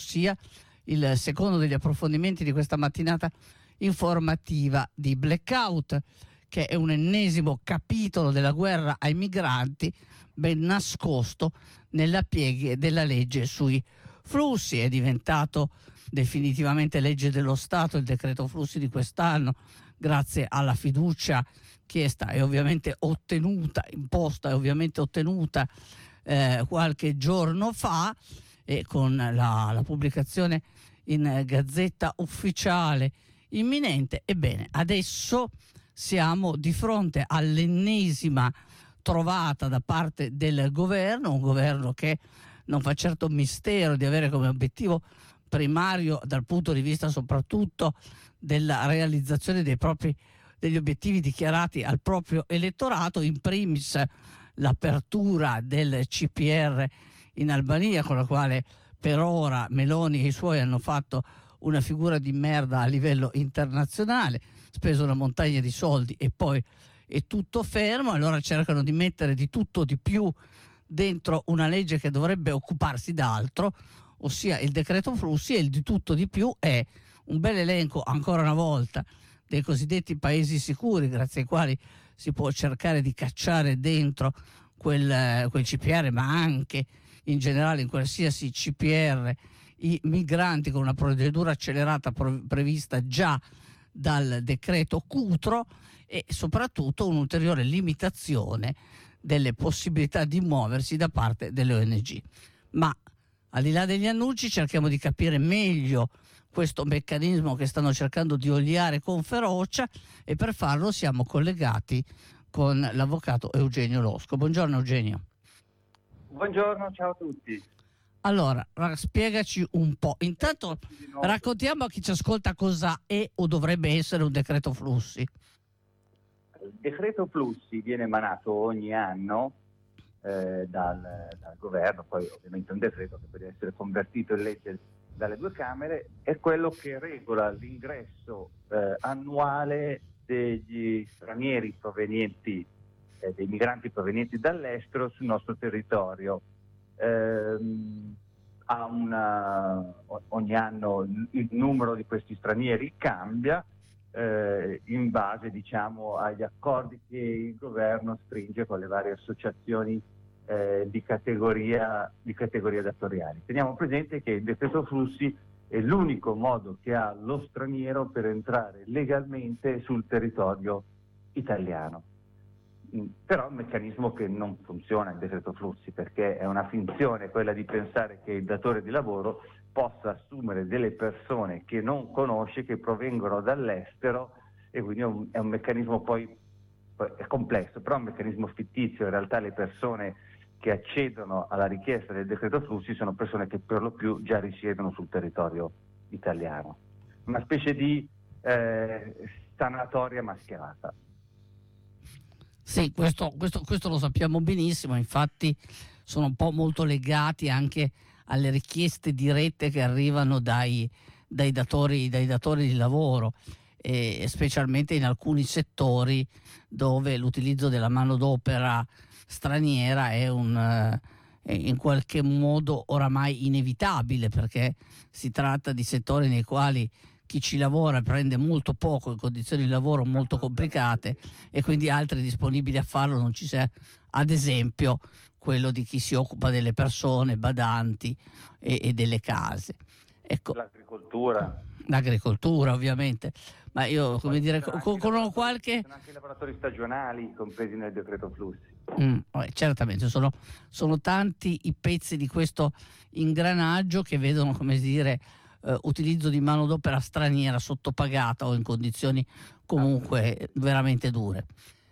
sia il secondo degli approfondimenti di questa mattinata informativa di Blackout, che è un ennesimo capitolo della guerra ai migranti ben nascosto nella pieghe della legge sui flussi. È diventato definitivamente legge dello Stato il decreto flussi di quest'anno, grazie alla fiducia chiesta e ovviamente ottenuta, imposta e ovviamente ottenuta qualche giorno fa, e con la pubblicazione in Gazzetta Ufficiale imminente. Ebbene, adesso siamo di fronte all'ennesima trovata da parte del governo, un governo che non fa certo mistero di avere come obiettivo primario, dal punto di vista soprattutto della realizzazione degli obiettivi dichiarati al proprio elettorato, in primis l'apertura del CPR in Albania, con la quale per ora Meloni e i suoi hanno fatto una figura di merda a livello internazionale, speso una montagna di soldi e poi è tutto fermo. Allora cercano di mettere di tutto di più dentro una legge che dovrebbe occuparsi d'altro, ossia il decreto flussi, e il di tutto di più è un bel elenco, ancora una volta, dei cosiddetti paesi sicuri, grazie ai quali si può cercare di cacciare dentro quel CPR, ma anche in generale in qualsiasi CPR, i migranti, con una procedura accelerata prevista già dal decreto Cutro, e soprattutto un'ulteriore limitazione delle possibilità di muoversi da parte delle ONG. Ma al di là degli annunci cerchiamo di capire meglio questo meccanismo che stanno cercando di oliare con ferocia, e per farlo siamo collegati con l'avvocato Eugenio Losco. Buongiorno Eugenio. Buongiorno, ciao a tutti. Allora, spiegaci un po'. Intanto raccontiamo a chi ci ascolta cosa è o dovrebbe essere un decreto flussi. Il decreto flussi viene emanato ogni anno dal governo, poi ovviamente un decreto che deve essere convertito in legge dalle due Camere, è quello che regola l'ingresso annuale degli stranieri provenienti, dei migranti provenienti dall'estero sul nostro territorio. Ogni anno il numero di questi stranieri cambia in base, diciamo, agli accordi che il governo stringe con le varie associazioni di categoria datoriali. Teniamo presente che il decreto flussi è l'unico modo che ha lo straniero per entrare legalmente sul territorio italiano. Però è un meccanismo che non funziona, il decreto flussi, perché è una finzione quella di pensare che il datore di lavoro possa assumere delle persone che non conosce, che provengono dall'estero, e quindi è un meccanismo, poi è complesso, però è un meccanismo fittizio. In realtà le persone che accedono alla richiesta del decreto flussi sono persone che per lo più già risiedono sul territorio italiano, una specie di sanatoria mascherata. Sì, questo lo sappiamo benissimo, infatti sono un po' molto legati anche alle richieste dirette che arrivano dai datori di lavoro, e specialmente in alcuni settori dove l'utilizzo della manodopera straniera è in qualche modo oramai inevitabile, perché si tratta di settori nei quali chi ci lavora prende molto poco in condizioni di lavoro molto complicate, e quindi altri disponibili a farlo non ci sia, ad esempio quello di chi si occupa delle persone, badanti e delle case. Ecco. L'agricoltura ovviamente, ma io come dire con qualche... Sono anche i lavoratori stagionali compresi nel decreto flussi. Certamente sono tanti i pezzi di questo ingranaggio che vedono, come dire, utilizzo di manodopera straniera sottopagata o in condizioni comunque veramente dure.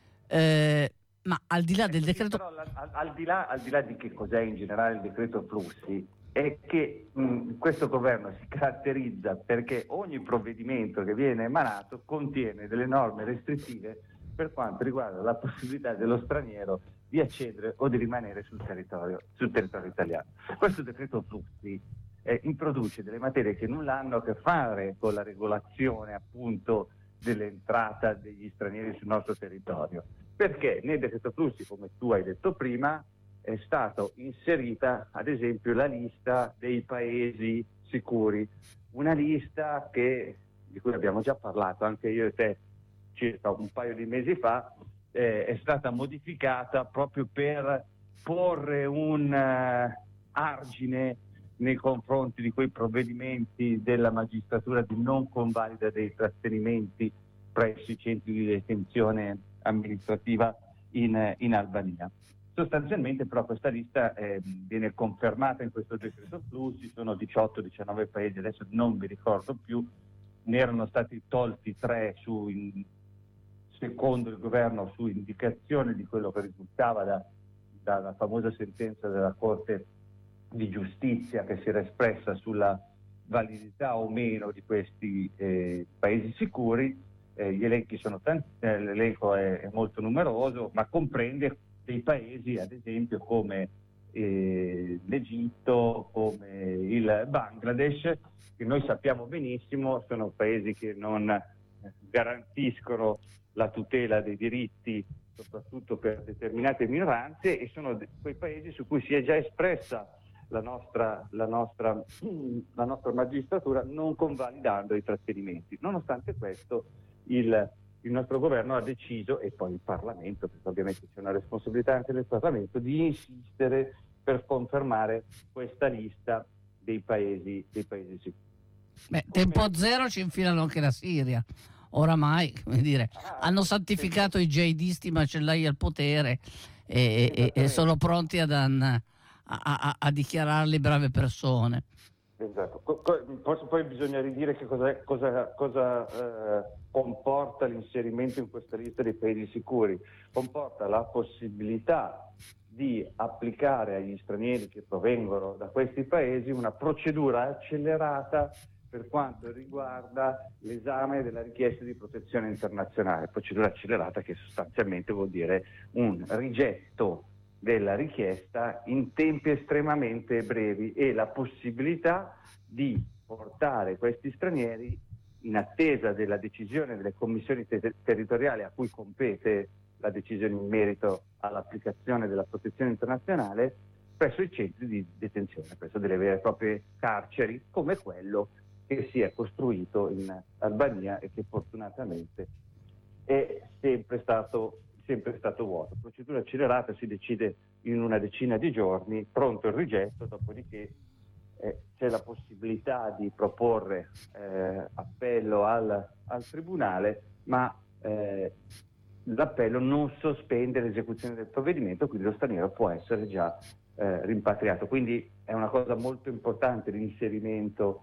Ma al di là del decreto... Però, al di là di che cos'è in generale il decreto flussi, è che questo governo si caratterizza perché ogni provvedimento che viene emanato contiene delle norme restrittive per quanto riguarda la possibilità dello straniero di accedere o di rimanere sul territorio italiano. Questo decreto flussi introduce delle materie che nulla hanno a che fare con la regolazione, appunto, dell'entrata degli stranieri sul nostro territorio, perché nel decreto flussi, come tu hai detto prima, è stata inserita ad esempio la lista dei paesi sicuri, una lista di cui abbiamo già parlato anche io e te circa un paio di mesi fa, è stata modificata proprio per porre un argine nei confronti di quei provvedimenti della magistratura di non convalida dei trattenimenti presso i centri di detenzione amministrativa in Albania. Sostanzialmente però questa lista viene confermata in questo decreto flussi, sono 18-19 paesi, adesso non mi ricordo più, ne erano stati tolti 3 secondo il governo su indicazione di quello che risultava dalla famosa sentenza della Corte di Giustizia che si era espressa sulla validità o meno di questi paesi sicuri. Gli elenchi sono l'elenco è molto numeroso, ma comprende dei paesi ad esempio come l'Egitto, come il Bangladesh, che noi sappiamo benissimo sono paesi che non garantiscono la tutela dei diritti soprattutto per determinate minoranze, e sono quei paesi su cui si è già espressa la nostra magistratura non convalidando i trattenimenti. Nonostante questo il nostro governo ha deciso, e poi il Parlamento, perché ovviamente c'è una responsabilità anche del Parlamento, di insistere per confermare questa lista dei paesi sicuri. Tempo zero ci infilano anche la Siria. Oramai, come dire, hanno santificato i jihadisti macellai al potere e sono pronti a dichiararli brave persone. Esatto. Poi bisogna ridire che cosa comporta l'inserimento in questa lista dei paesi sicuri. Comporta la possibilità di applicare agli stranieri che provengono da questi paesi una procedura accelerata per quanto riguarda l'esame della richiesta di protezione internazionale. Procedura accelerata che sostanzialmente vuol dire un rigetto della richiesta in tempi estremamente brevi e la possibilità di portare questi stranieri, in attesa della decisione delle commissioni territoriali a cui compete la decisione in merito all'applicazione della protezione internazionale, presso i centri di detenzione, presso delle vere e proprie carceri, come quello che si è costruito in Albania e che fortunatamente è sempre stato vuoto. Procedura accelerata, si decide in una decina di giorni, pronto il rigetto, dopodiché c'è la possibilità di proporre appello al tribunale, ma l'appello non sospende l'esecuzione del provvedimento, quindi lo straniero può essere già rimpatriato. Quindi è una cosa molto importante l'inserimento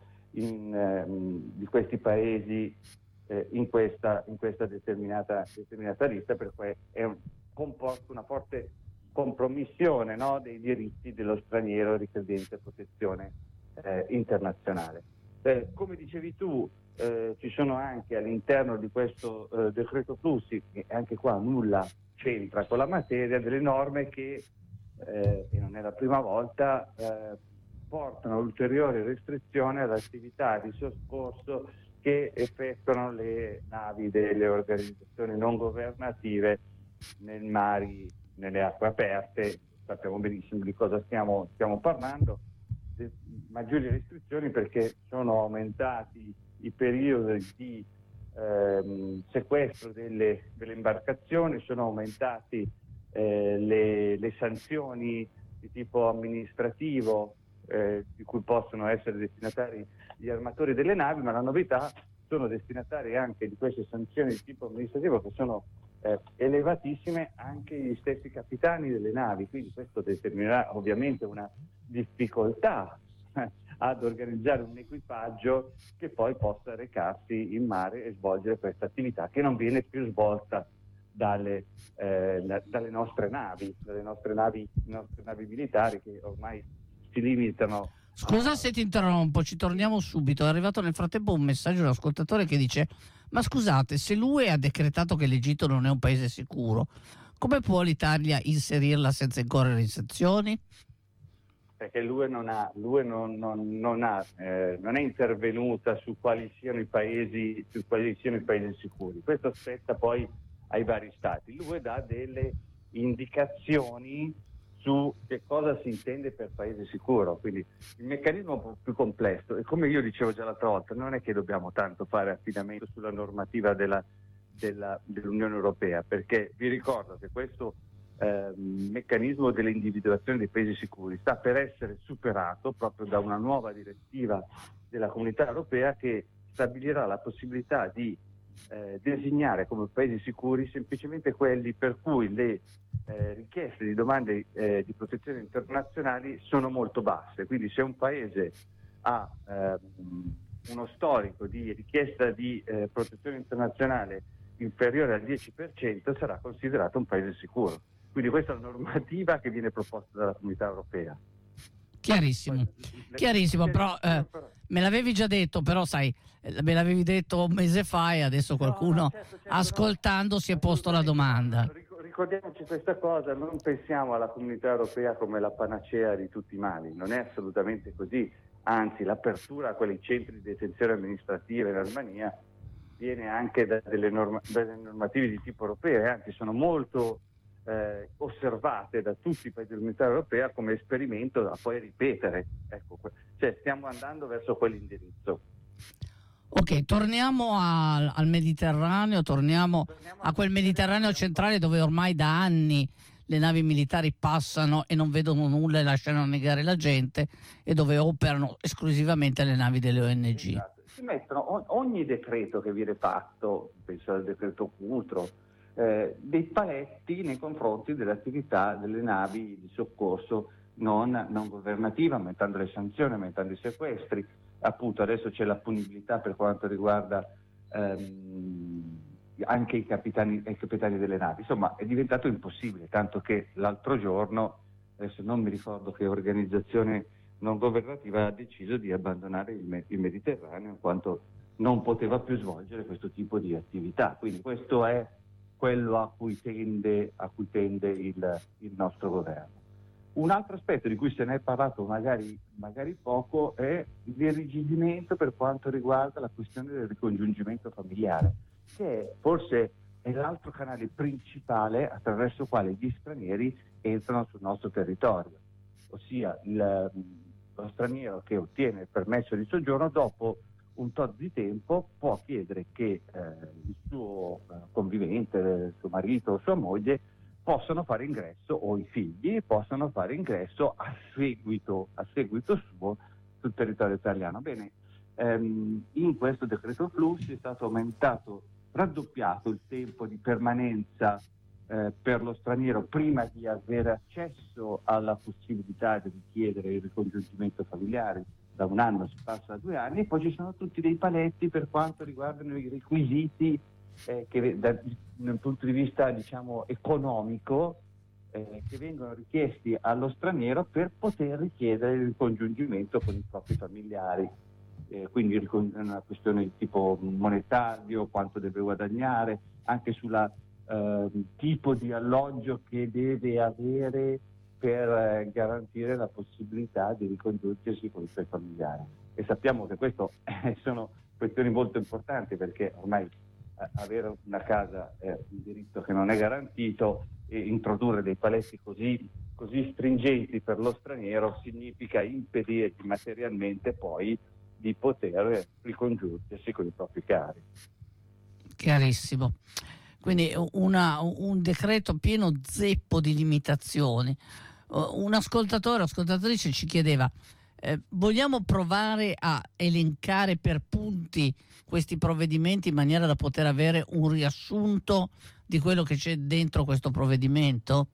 di questi paesi in questa determinata lista, perché comporta una forte compromissione, no, dei diritti dello straniero richiedente protezione internazionale. Come dicevi tu, ci sono anche all'interno di questo decreto flussi, che anche qua nulla c'entra con la materia, delle norme che, e non è la prima volta, portano ulteriori restrizioni all'attività di soccorso che effettuano le navi delle organizzazioni non governative nei mari, nelle acque aperte. Sappiamo benissimo di cosa stiamo parlando. Maggiori restrizioni perché sono aumentati i periodi di sequestro delle imbarcazioni, sono aumentati le sanzioni di tipo amministrativo di cui possono essere destinatari gli armatori delle navi, ma la novità sono destinatari anche di queste sanzioni di tipo amministrativo che sono elevatissime anche gli stessi capitani delle navi, quindi questo determinerà ovviamente una difficoltà ad organizzare un equipaggio che poi possa recarsi in mare e svolgere questa attività che non viene più svolta dalle nostre navi militari, che ormai si limitano. Scusa se ti interrompo, ci torniamo subito. È arrivato nel frattempo un messaggio da un ascoltatore che dice: ma scusate, se l'UE ha decretato che l'Egitto non è un paese sicuro, come può l'Italia inserirla senza incorrere in sanzioni? Perché l'UE non è intervenuta su quali siano i paesi sicuri. Questo spetta poi ai vari stati. L'UE dà delle indicazioni su che cosa si intende per paese sicuro. Quindi il meccanismo è un po' più complesso, e come io dicevo già l'altra volta, non è che dobbiamo tanto fare affidamento sulla normativa dell'Unione Europea, perché vi ricordo che questo meccanismo dell'individuazione dei paesi sicuri sta per essere superato proprio da una nuova direttiva della Comunità Europea che stabilirà la possibilità di designare come paesi sicuri semplicemente quelli per cui le richieste di domande di protezione internazionali sono molto basse. Quindi se un paese ha uno storico di richiesta di protezione internazionale inferiore al 10%, sarà considerato un paese sicuro. Quindi questa è la normativa che viene proposta dalla Comunità Europea. Chiarissimo, però me l'avevi già detto, però sai, me l'avevi detto un mese fa e adesso qualcuno certo, ascoltando si è posto la domanda. Ricordiamoci questa cosa, non pensiamo alla Comunità Europea come la panacea di tutti i mali, non è assolutamente così, anzi l'apertura a quei centri di detenzione amministrativa in Albania viene anche da dalle normative di tipo europeo, e anzi sono molto osservate da tutti i paesi dell'Unione Europea come esperimento da poi ripetere. Ecco, cioè stiamo andando verso quell'indirizzo. Ok, torniamo al Mediterraneo, torniamo a quel Mediterraneo centrale dove ormai da anni le navi militari passano e non vedono nulla e lasciano annegare la gente, e dove operano esclusivamente le navi delle ONG. Esatto. Si mettono ogni decreto che viene fatto, penso al decreto Cutro, dei paletti nei confronti dell'attività delle navi di soccorso non governative, aumentando le sanzioni, aumentando i sequestri. Appunto adesso c'è la punibilità per quanto riguarda anche i capitani delle navi. Insomma, è diventato impossibile, tanto che l'altro giorno, adesso non mi ricordo che organizzazione non governativa, ha deciso di abbandonare il Mediterraneo in quanto non poteva più svolgere questo tipo di attività. Quindi questo è quello a cui tende il nostro governo. Un altro aspetto di cui se ne è parlato magari poco è l'irrigidimento per quanto riguarda la questione del ricongiungimento familiare, che forse è l'altro canale principale attraverso il quale gli stranieri entrano sul nostro territorio, ossia lo straniero che ottiene il permesso di soggiorno dopo un tot di tempo può chiedere che il suo convivente, il suo marito o sua moglie possano fare ingresso, o i figli possano fare ingresso a seguito suo sul territorio italiano. Bene, in questo decreto flussi è stato raddoppiato il tempo di permanenza per lo straniero prima di avere accesso alla possibilità di richiedere il ricongiungimento familiare. Da 1 anno si passa a 2 anni, e poi ci sono tutti dei paletti per quanto riguardano i requisiti che dal punto di vista diciamo economico che vengono richiesti allo straniero per poter richiedere il ricongiungimento con i propri familiari. Quindi una questione di tipo monetario, quanto deve guadagnare, anche sulla tipo di alloggio che deve avere per garantire la possibilità di ricongiungersi con i suoi familiari. E sappiamo che questo sono questioni molto importanti, perché ormai avere una casa è un diritto che non è garantito, e introdurre dei paletti così stringenti per lo straniero significa impedire materialmente poi di poter ricongiungersi con i propri cari. Chiarissimo. Quindi un decreto pieno zeppo di limitazioni. Un ascoltatore o ascoltatrice ci chiedeva: vogliamo provare a elencare per punti questi provvedimenti in maniera da poter avere un riassunto di quello che c'è dentro questo provvedimento?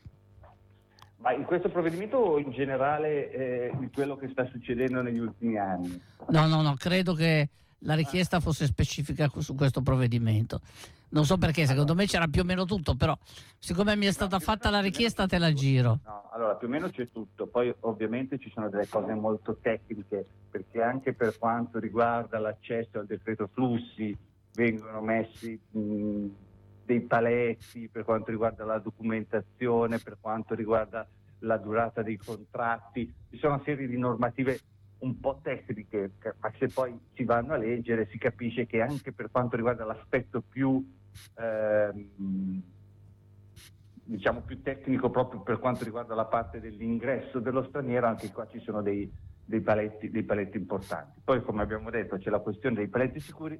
Ma in questo provvedimento o in generale di quello che sta succedendo negli ultimi anni? No, credo che la richiesta fosse specifica su questo provvedimento. Non so perché, secondo me c'era più o meno tutto, però siccome mi è stata fatta la richiesta te la giro. No, allora più o meno c'è tutto, poi ovviamente ci sono delle cose molto tecniche, perché anche per quanto riguarda l'accesso al decreto flussi vengono messi dei paletti per quanto riguarda la documentazione, per quanto riguarda la durata dei contratti. Ci sono una serie di normative un po' tecniche, ma se poi si vanno a leggere si capisce che anche per quanto riguarda l'aspetto più diciamo più tecnico proprio per quanto riguarda la parte dell'ingresso dello straniero. Anche qua ci sono dei paletti importanti. Poi, come abbiamo detto, c'è la questione dei paesi sicuri,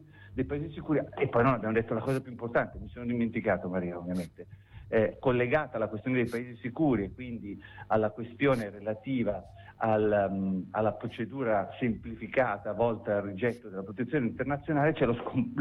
e poi non abbiamo detto la cosa più importante, mi sono dimenticato, Maria, ovviamente, collegata alla questione dei paesi sicuri e quindi alla questione relativa alla procedura semplificata volta al rigetto della protezione internazionale. C'è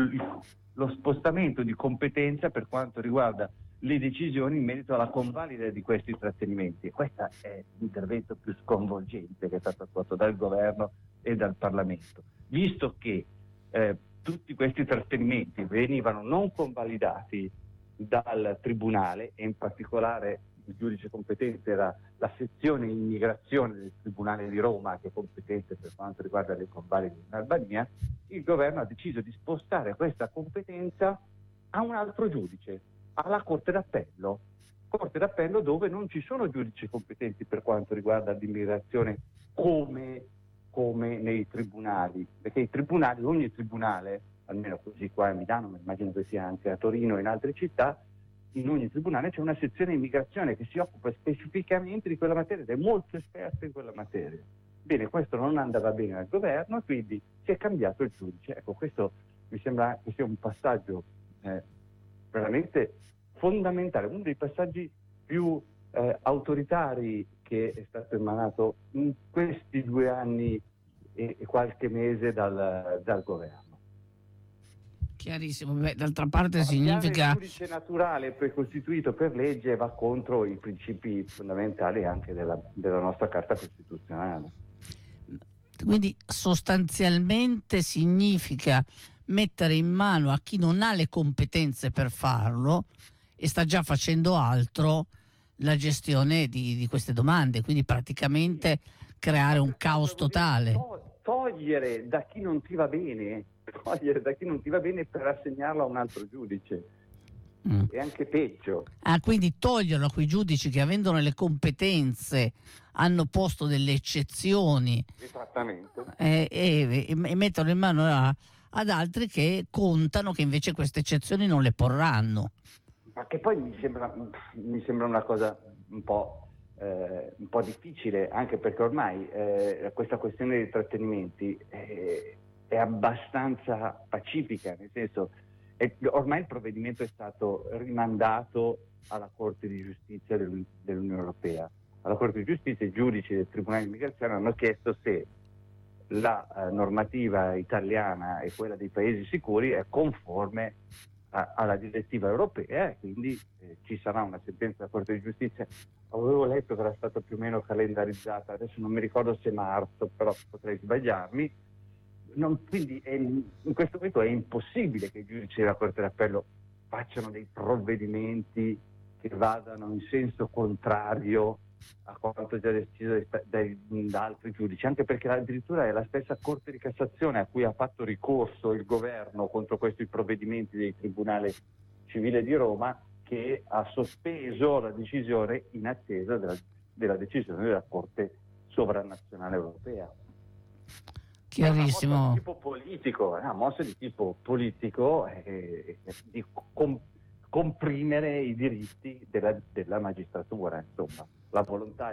lo spostamento di competenza per quanto riguarda le decisioni in merito alla convalida di questi trattenimenti. E questo è l'intervento più sconvolgente che è stato fatto dal governo e dal Parlamento, visto che tutti questi trattenimenti venivano non convalidati dal Tribunale, e in particolare il giudice competente era la sezione immigrazione del Tribunale di Roma, che è competente per quanto riguarda le convalide in Albania. Il governo ha deciso di spostare questa competenza a un altro giudice, alla Corte d'Appello, dove non ci sono giudici competenti per quanto riguarda l'immigrazione come nei tribunali, perché i tribunali, ogni tribunale, almeno così qua a Milano, ma immagino che sia anche a Torino e in altre città, in ogni tribunale c'è una sezione immigrazione che si occupa specificamente di quella materia ed è molto esperta in quella materia. Bene, questo non andava bene al governo e quindi si è cambiato il giudice. Ecco, questo mi sembra che sia un passaggio veramente fondamentale, uno dei passaggi più autoritari che è stato emanato in questi 2 anni e qualche mese dal governo. Chiarissimo. Beh, d'altra parte significa... Il giudice naturale precostituito per legge va contro i principi fondamentali anche della nostra Carta Costituzionale. Quindi sostanzialmente significa mettere in mano a chi non ha le competenze per farlo e sta già facendo altro la gestione di queste domande, quindi praticamente creare un caos totale. Togliere da chi non ti va bene per assegnarlo a un altro giudice. È anche peggio. Quindi toglierlo a quei giudici che, avendo le competenze, hanno posto delle eccezioni. Esattamente. E metterlo in mano ad altri che contano che invece queste eccezioni non le porranno. Ma che poi mi sembra una cosa un po' difficile, anche perché ormai questa questione dei trattenimenti è abbastanza pacifica, nel senso ormai il provvedimento è stato rimandato alla Corte di Giustizia dell'Unione Europea. Alla Corte di Giustizia i giudici del Tribunale di Immigrazione hanno chiesto se la normativa italiana e quella dei paesi sicuri è conforme alla direttiva europea, e quindi ci sarà una sentenza della Corte di Giustizia. Avevo letto che era stata più o meno calendarizzata, adesso non mi ricordo se marzo, però potrei sbagliarmi. Quindi in questo momento è impossibile che i giudici della Corte d'Appello facciano dei provvedimenti che vadano in senso contrario a quanto già deciso da altri giudici, anche perché addirittura è la stessa Corte di Cassazione a cui ha fatto ricorso il governo contro questi provvedimenti del Tribunale Civile di Roma, che ha sospeso la decisione in attesa della decisione della Corte Sovranazionale Europea. Chiarissimo. Una mossa di tipo politico di comprimere i diritti della magistratura, insomma. La volontà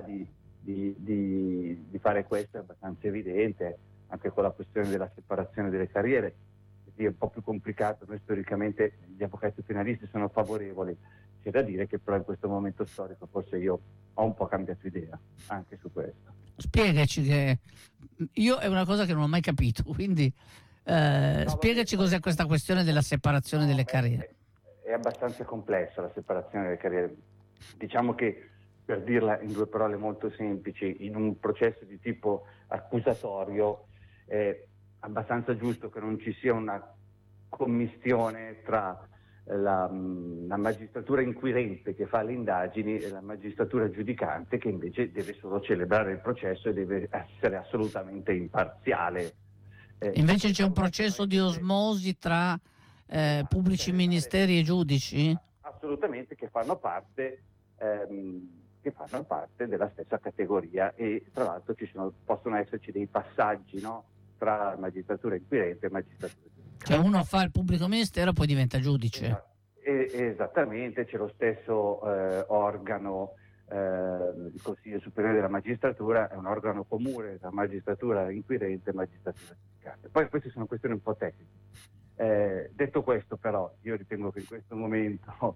di fare questo è abbastanza evidente, anche con la questione della separazione delle carriere. È un po' più complicato, noi storicamente gli avvocati penalisti sono favorevoli, c'è da dire che però in questo momento storico forse io ho un po' cambiato idea anche su questo. Spiegaci, che io è una cosa che non ho mai capito, quindi spiegaci cos'è questa questione della separazione delle carriere. È abbastanza complessa la separazione delle carriere. Diciamo che, per dirla in 2 parole molto semplici, in un processo di tipo accusatorio è abbastanza giusto che non ci sia una commistione tra la magistratura inquirente che fa le indagini e la magistratura giudicante, che invece deve solo celebrare il processo e deve essere assolutamente imparziale. Invece c'è un processo di osmosi tra pubblici ministeri e giudici? Assolutamente, che fanno parte della stessa categoria, e tra l'altro possono esserci dei passaggi, no, tra magistratura inquirente e magistratura giudicante. Cioè uno fa il pubblico ministero e poi diventa giudice. Esattamente, c'è lo stesso organo, il Consiglio Superiore della Magistratura, è un organo comune tra magistratura inquirente e magistratura giudicante. Poi queste sono questioni un po' tecniche. Detto questo, però, io ritengo che in questo momento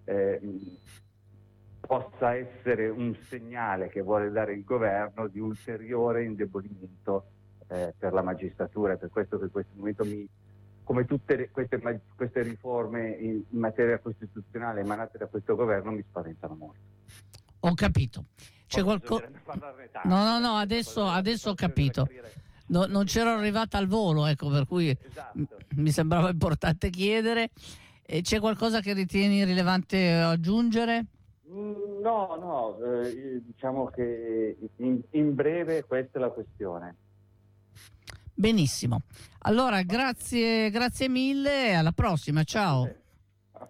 possa essere un segnale che vuole dare il governo di ulteriore indebolimento per la magistratura. Per questo che in questo momento come tutte queste riforme in materia costituzionale emanate da questo governo mi spaventano molto. Ho capito. C'è No, adesso ho capito. Non c'ero arrivata al volo, ecco, per cui esatto. Mi sembrava importante chiedere. C'è qualcosa che ritieni rilevante aggiungere? No, diciamo che in breve questa è la questione. Benissimo. Allora, grazie mille e alla prossima. Ciao.